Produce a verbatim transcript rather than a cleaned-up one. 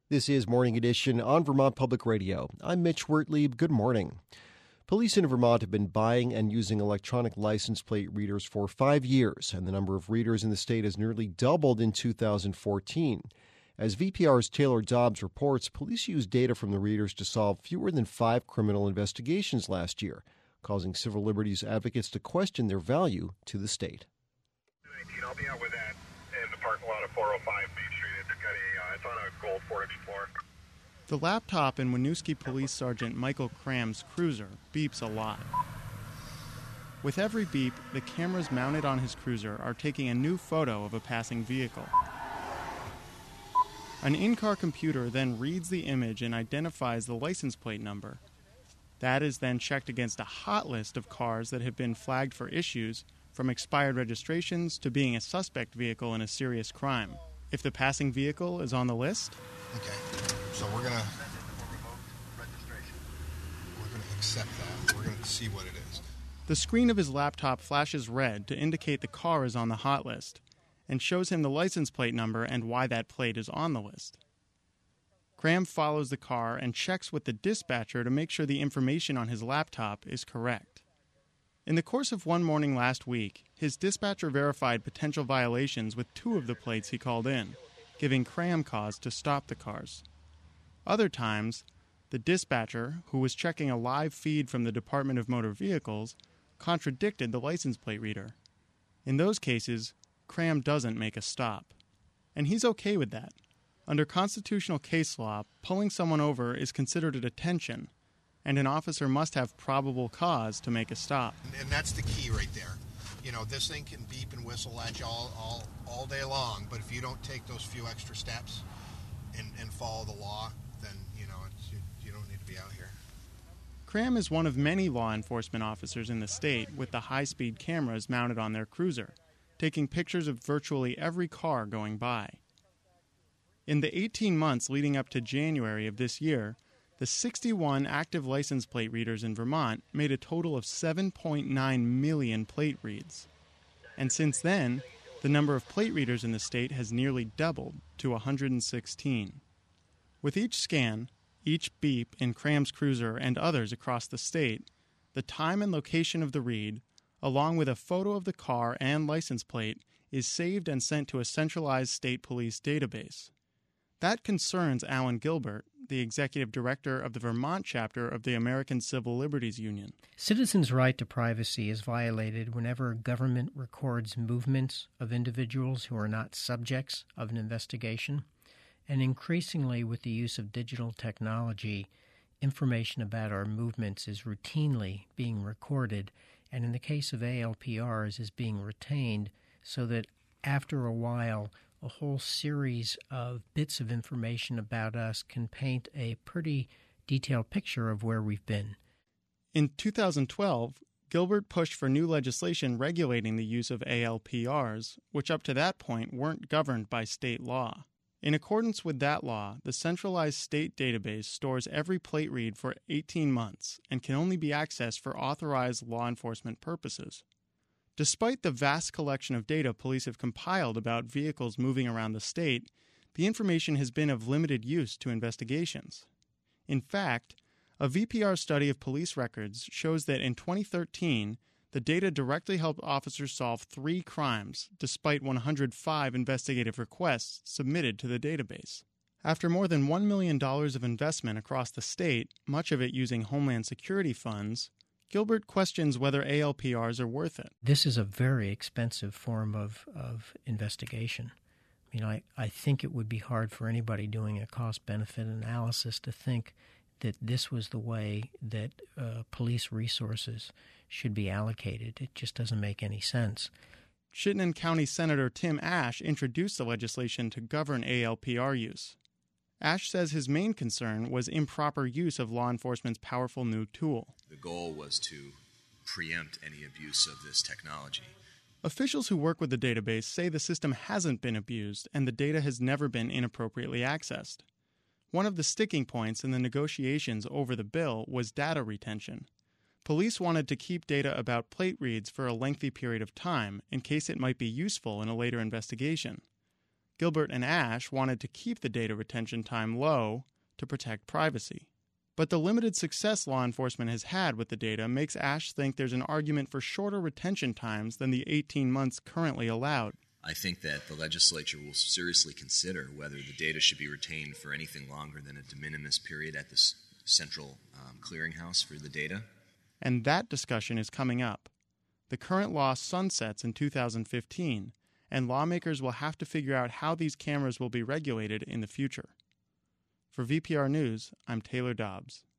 This is Morning Edition on Vermont Public Radio. I'm Mitch Wertlieb. Good morning. Police in Vermont have been buying and using electronic license plate readers for five years, and the number of readers in the state has nearly doubled in two thousand fourteen. As V P R's Taylor Dobbs reports, police used data from the readers to solve fewer than five criminal investigations last year, causing civil liberties advocates to question their value to the state. I'll be out with that in the parking lot of four oh five Main Street. It's got a, uh, it's on a gold Ford Explorer. The laptop in Winooski Police Sergeant Michael Cram's cruiser beeps a lot. With every beep, the cameras mounted on his cruiser are taking a new photo of a passing vehicle. An in-car computer then reads the image and identifies the license plate number. That is then checked against a hot list of cars that have been flagged for issues, from expired registrations to being a suspect vehicle in a serious crime. If the passing vehicle is on the list... Okay, so we're gonna... We're gonna accept that. We're gonna see what it is. The screen of his laptop flashes red to indicate the car is on the hot list, and shows him the license plate number and why that plate is on the list. Cram follows the car and checks with the dispatcher to make sure the information on his laptop is correct. In the course of one morning last week, his dispatcher verified potential violations with two of the plates he called in, giving Cram cause to stop the cars. Other times, the dispatcher, who was checking a live feed from the Department of Motor Vehicles, contradicted the license plate reader. In those cases, Cram doesn't make a stop. And he's okay with that. Under constitutional case law, pulling someone over is considered a detention, and an officer must have probable cause to make a stop. And that's the key right there. You know, this thing can beep and whistle at you all, all, all day long, but if you don't take those few extra steps and, and follow the law, then, you know, it's, you, you don't need to be out here. Cram is one of many law enforcement officers in the state with the high-speed cameras mounted on their cruiser, taking pictures of virtually every car going by. In the eighteen months leading up to January of this year, the sixty-one active license plate readers in Vermont made a total of seven point nine million plate reads. And since then, the number of plate readers in the state has nearly doubled to one hundred sixteen. With each scan, each beep in Cram's cruiser and others across the state, the time and location of the read, along with a photo of the car and license plate, is saved and sent to a centralized state police database. That concerns Alan Gilbert, the executive director of the Vermont chapter of the American Civil Liberties Union. Citizens' right to privacy is violated whenever government records movements of individuals who are not subjects of an investigation, and increasingly with the use of digital technology, information about our movements is routinely being recorded, and in the case of A L P Rs is being retained so that after a while a whole series of bits of information about us can paint a pretty detailed picture of where we've been. In two thousand twelve, Gilbert pushed for new legislation regulating the use of A L P Rs, which up to that point weren't governed by state law. In accordance with that law, the centralized state database stores every plate read for eighteen months and can only be accessed for authorized law enforcement purposes. Despite the vast collection of data police have compiled about vehicles moving around the state, the information has been of limited use to investigations. In fact, a V P R study of police records shows that in twenty thirteen, the data directly helped officers solve three crimes, despite one hundred five investigative requests submitted to the database. After more than one million dollars of investment across the state, much of it using Homeland Security funds, Gilbert questions whether A L P Rs are worth it. This is a very expensive form of, of investigation. I mean, I, I think it would be hard for anybody doing a cost-benefit analysis to think that this was the way that uh, police resources should be allocated. It just doesn't make any sense. Chittenden County Senator Tim Ashe introduced the legislation to govern A L P R use. Ashe says his main concern was improper use of law enforcement's powerful new tool. The goal was to preempt any abuse of this technology. Officials who work with the database say the system hasn't been abused and the data has never been inappropriately accessed. One of the sticking points in the negotiations over the bill was data retention. Police wanted to keep data about plate reads for a lengthy period of time in case it might be useful in a later investigation. Gilbert and Ash wanted to keep the data retention time low to protect privacy. But the limited success law enforcement has had with the data makes Ash think there's an argument for shorter retention times than the eighteen months currently allowed. I think that the legislature will seriously consider whether the data should be retained for anything longer than a de minimis period at the s- central um, clearinghouse for the data. And that discussion is coming up. The current law sunsets in two thousand fifteen, and lawmakers will have to figure out how these cameras will be regulated in the future. For V P R News, I'm Taylor Dobbs.